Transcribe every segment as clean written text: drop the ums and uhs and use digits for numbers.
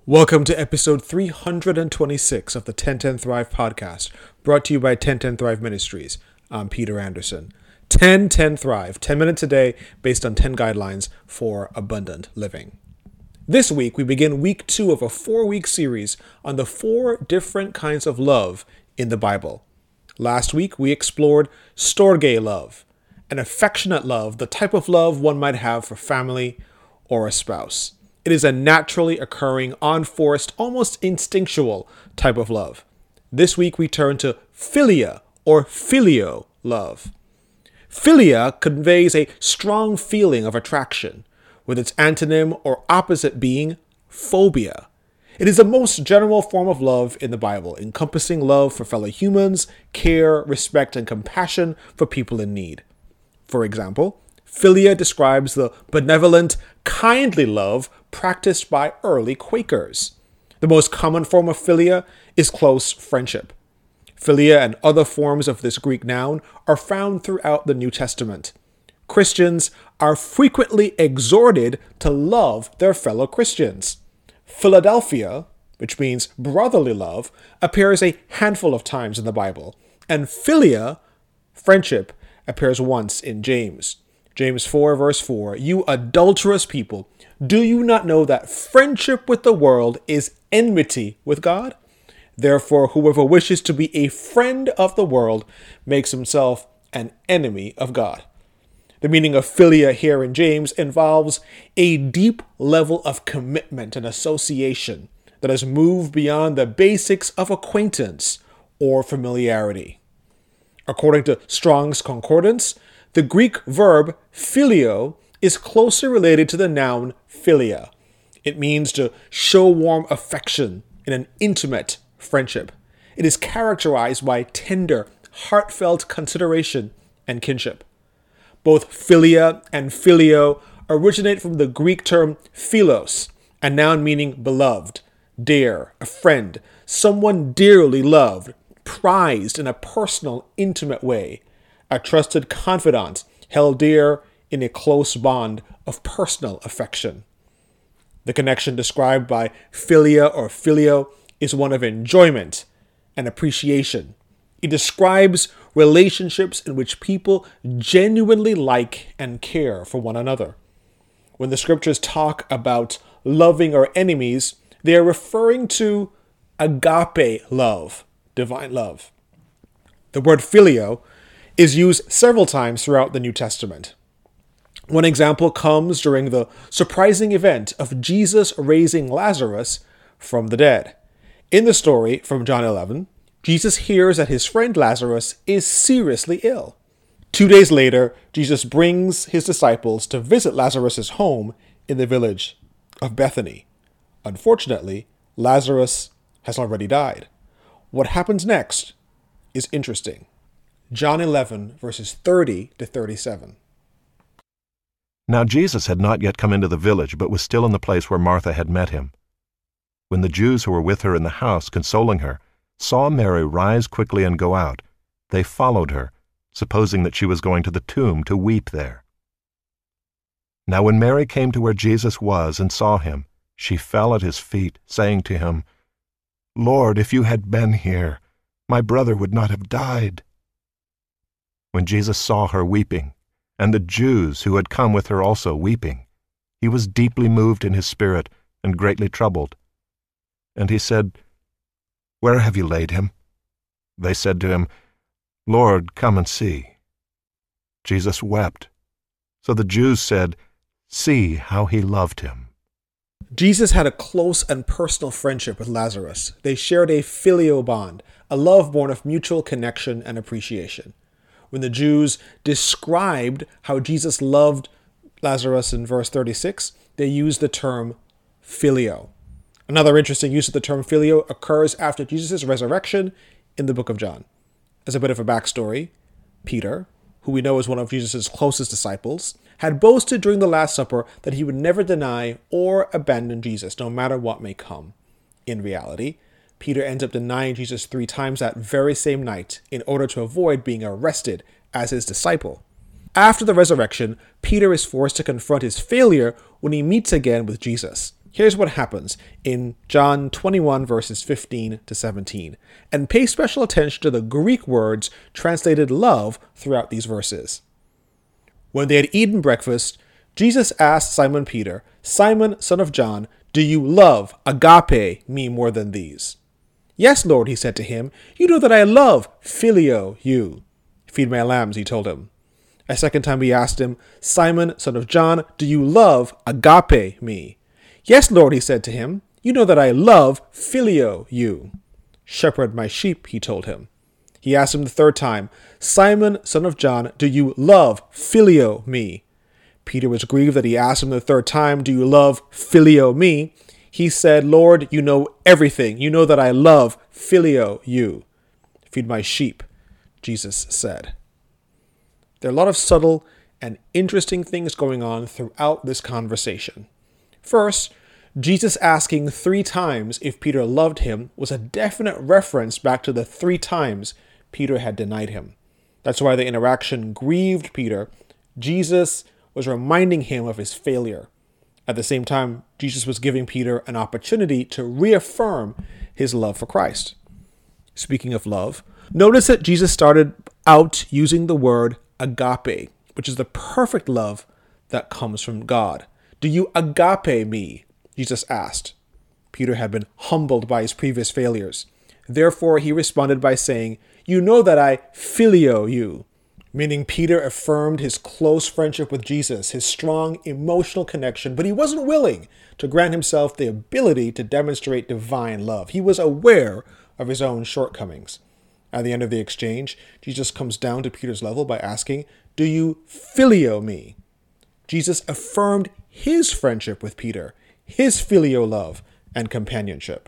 Welcome to episode 326 of the 1010 Thrive podcast, brought to you by 1010 Thrive Ministries. I'm Peter Anderson. 1010 Thrive, 10 minutes a day based on 10 guidelines for abundant living. This week, we begin week 2 of a 4-week series on the 4 different kinds of love in the Bible. Last week, we explored storge love, an affectionate love, the type of love one might have for family or a spouse. It is a naturally occurring, unforced, almost instinctual type of love. This week we turn to philia or filio love. Philia conveys a strong feeling of attraction, with its antonym or opposite being phobia. It is the most general form of love in the Bible, encompassing love for fellow humans, care, respect, and compassion for people in need. For example, philia describes the benevolent, kindly love practiced by early Quakers. The most common form of philia is close friendship. Philia and other forms of this Greek noun are found throughout the New Testament. Christians are frequently exhorted to love their fellow Christians. Philadelphia, which means brotherly love, appears a handful of times in the Bible, and philia, friendship, appears once in James. James 4 verse 4, "You adulterous people, do you not know that friendship with the world is enmity with God? Therefore, whoever wishes to be a friend of the world makes himself an enemy of God." The meaning of philia here in James involves a deep level of commitment and association that has moved beyond the basics of acquaintance or familiarity. According to Strong's Concordance, the Greek verb phileo is closely related to the noun philia. It means to show warm affection in an intimate friendship. It is characterized by tender, heartfelt consideration and kinship. Both philia and filio originate from the Greek term philos, a noun meaning beloved, dear, a friend, someone dearly loved, prized in a personal, intimate way, a trusted confidant held dear in a close bond of personal affection. The connection described by philia or filio is one of enjoyment and appreciation. It describes relationships in which people genuinely like and care for one another. When the scriptures talk about loving our enemies, they are referring to agape love, divine love. The word filio is used several times throughout the New Testament. One example comes during the surprising event of Jesus raising Lazarus from the dead. In the story from John 11, Jesus hears that his friend Lazarus is seriously ill. 2 days later, Jesus brings his disciples to visit Lazarus' home in the village of Bethany. Unfortunately, Lazarus has already died. What happens next is interesting. John 11, verses 30 to 37. Now Jesus had not yet come into the village, but was still in the place where Martha had met him. When the Jews who were with her in the house, consoling her, saw Mary rise quickly and go out, they followed her, supposing that she was going to the tomb to weep there. Now when Mary came to where Jesus was and saw him, she fell at his feet, saying to him, "Lord, if you had been here, my brother would not have died." When Jesus saw her weeping, and the Jews who had come with her also weeping, he was deeply moved in his spirit and greatly troubled. And he said, "Where have you laid him?" They said to him, "Lord, come and see." Jesus wept. So the Jews said, "See how he loved him." Jesus had a close and personal friendship with Lazarus. They shared a filial bond, a love born of mutual connection and appreciation. When the Jews described how Jesus loved Lazarus in verse 36, they used the term filio. Another interesting use of the term filio occurs after Jesus' resurrection in the book of John. As a bit of a backstory, Peter, who we know is one of Jesus' closest disciples, had boasted during the Last Supper that he would never deny or abandon Jesus, no matter what may come. In reality, Peter ends up denying Jesus 3 times that very same night in order to avoid being arrested as his disciple. After the resurrection, Peter is forced to confront his failure when he meets again with Jesus. Here's what happens in John 21, verses 15 to 17. And pay special attention to the Greek words translated love throughout these verses. When they had eaten breakfast, Jesus asked Simon Peter, "Simon, son of John, do you love, agape, me more than these?" "Yes, Lord," he said to him. "You know that I love, phileo, you." "Feed my lambs," he told him. A second time he asked him, "Simon, son of John, do you love, agape, me?" "Yes, Lord," he said to him. "You know that I love, phileo, you." "Shepherd my sheep," he told him. He asked him the third time, "Simon, son of John, do you love, phileo, me?" Peter was grieved that he asked him the third time, "Do you love, phileo, me?" He said, "Lord, you know everything. You know that I love, phileo, you." "Feed my sheep," Jesus said. There are a lot of subtle and interesting things going on throughout this conversation. First, Jesus asking 3 times if Peter loved him was a definite reference back to the 3 times Peter had denied him. That's why the interaction grieved Peter. Jesus was reminding him of his failure. At the same time, Jesus was giving Peter an opportunity to reaffirm his love for Christ. Speaking of love, notice that Jesus started out using the word agape, which is the perfect love that comes from God. "Do you agape me?" Jesus asked. Peter had been humbled by his previous failures. Therefore, he responded by saying, "You know that I phileo you," meaning Peter affirmed his close friendship with Jesus, his strong emotional connection, but he wasn't willing to grant himself the ability to demonstrate divine love. He was aware of his own shortcomings. At the end of the exchange, Jesus comes down to Peter's level by asking, "Do you phileo me?" Jesus affirmed his friendship with Peter, his phileo love and companionship.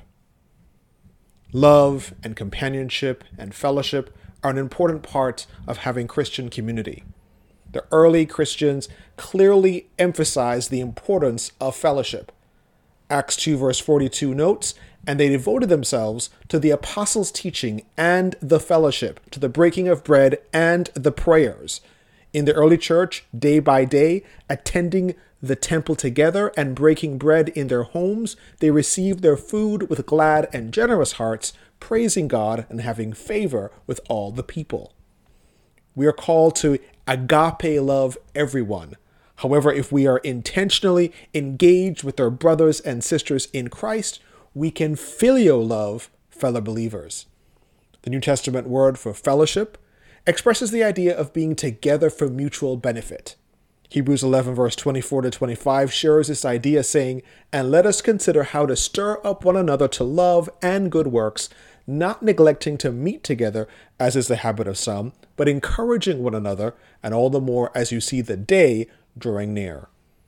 Love and companionship and fellowship are an important part of having Christian community. The early Christians clearly emphasized the importance of fellowship. Acts 2 verse 42 notes, "And they devoted themselves to the apostles' teaching and the fellowship, to the breaking of bread and the prayers." In the early church, day by day, attending the temple together and breaking bread in their homes, they received their food with glad and generous hearts, praising God and having favor with all the people. We are called to agape love everyone. However, if we are intentionally engaged with our brothers and sisters in Christ, we can phileo love fellow believers. The New Testament word for fellowship expresses the idea of being together for mutual benefit. Hebrews 11 verse 24 to 25 shares this idea, saying, "And let us consider how to stir up one another to love and good works, not neglecting to meet together, as is the habit of some, but encouraging one another, and all the more as you see the day drawing near."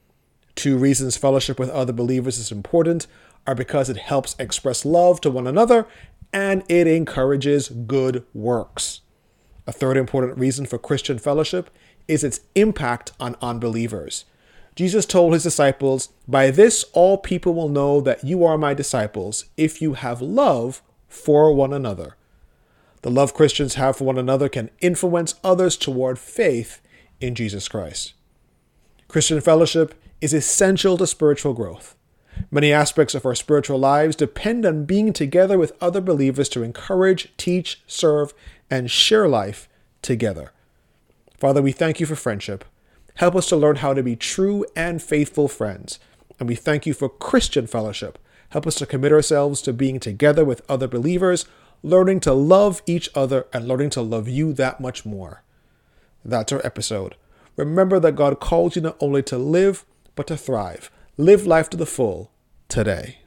2 reasons fellowship with other believers is important are because it helps express love to one another and it encourages good works. A third important reason for Christian fellowship is its impact on unbelievers. Jesus told his disciples, "By this all people will know that you are my disciples, if you have love for one another." The love Christians have for one another can influence others toward faith in Jesus Christ. Christian fellowship is essential to spiritual growth. Many aspects of our spiritual lives depend on being together with other believers to encourage, teach, serve, and share life together. Father, we thank you for friendship. Help us to learn how to be true and faithful friends. And we thank you for Christian fellowship. Help us to commit ourselves to being together with other believers, learning to love each other and learning to love you that much more. That's our episode. Remember that God calls you not only to live, but to thrive. Live life to the full today.